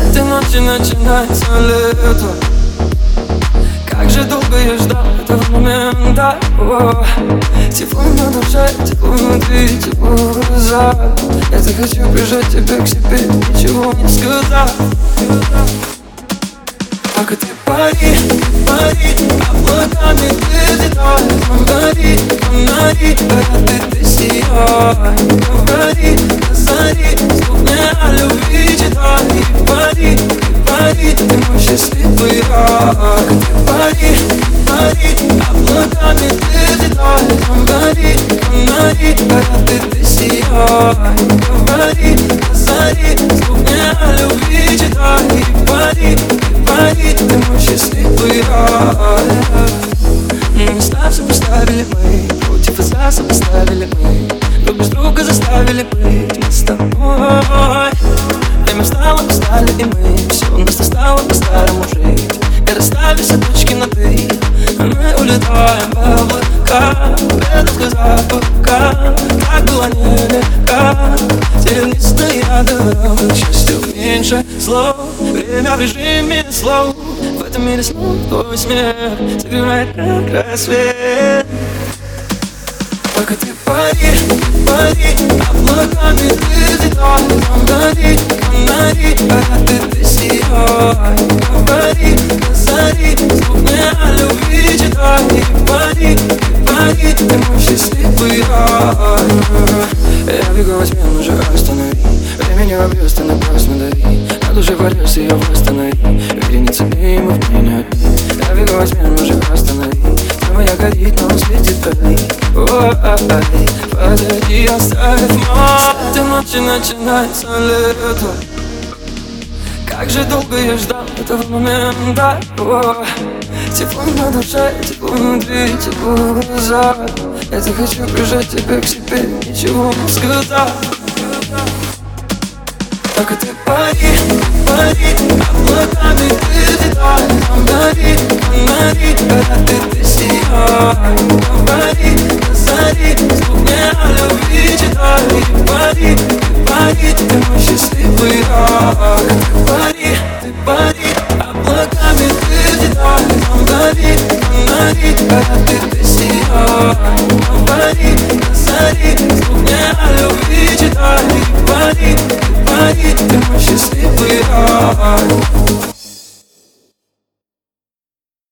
этой ночи начинается лето. Как же долго я ждал этого момента. Тепло на душе, тепло внутри, тепло в глазах. Я захочу прижать тебя к себе, ничего не сказав. Только ты пари, пари, облаками ты взлетай. Гори, фонари, когда ты сияй. Говори, на заре, слов не о любви читай. Пари, пари, ты мой счастливый рай. Пари, пари, облаками ты взлетай. Гори, фонари, когда ты сияй. Говори, на заре, слов не о любви читай. Пари, пари, ты мой счастливый рай. Места все поставили мы, против и за сопоставили мы. Друг без друга заставили быть мы с тобой. Время встало, устали и мы. Все у нас стало по-старому жить. И расставили все точки над «и». Мы улетаем в облака, без запаха. Так было нелегко. Тернистые дороги, к счастью меньше слов. Время в режиме слов. В этом мире снова твой смех согревает как рассвет. Только ты пари, пари, облаками ты взлетай. Гори, фонари, когда ты сияй. Говори, на заре, слов не о любви читай. Пари, пари, ты мой счастливый рай. Я бегу во тьме, уже останови. Времени в обрез, ты напрасно дави. На душе порвешься, ее восстанови. Вереница бей, мы в не одни. Я бегу во тьме, уже останови. Ты моя горит, но светит вдали. Ой, подойди, оставь мой. С этой ночи начинается лето. Как же долго я ждал этого момента. Тепло на душе, тепло внутри, тепло в глазах. Я захочу прижать тебя к себе, ничего не сказав. Только ты пари, пари, облаками ты взлетай. Гори, фонари, когда ты сияй. Говори, на заре, слов не о любви читай. Пари, пари, ты мой счастливый рай. Ты пари, облаками ты взлетай. Гори, фонари, когда ты сияй. Говори, на заре, слов не о любви читай. Пари, ты мой счастливый рай.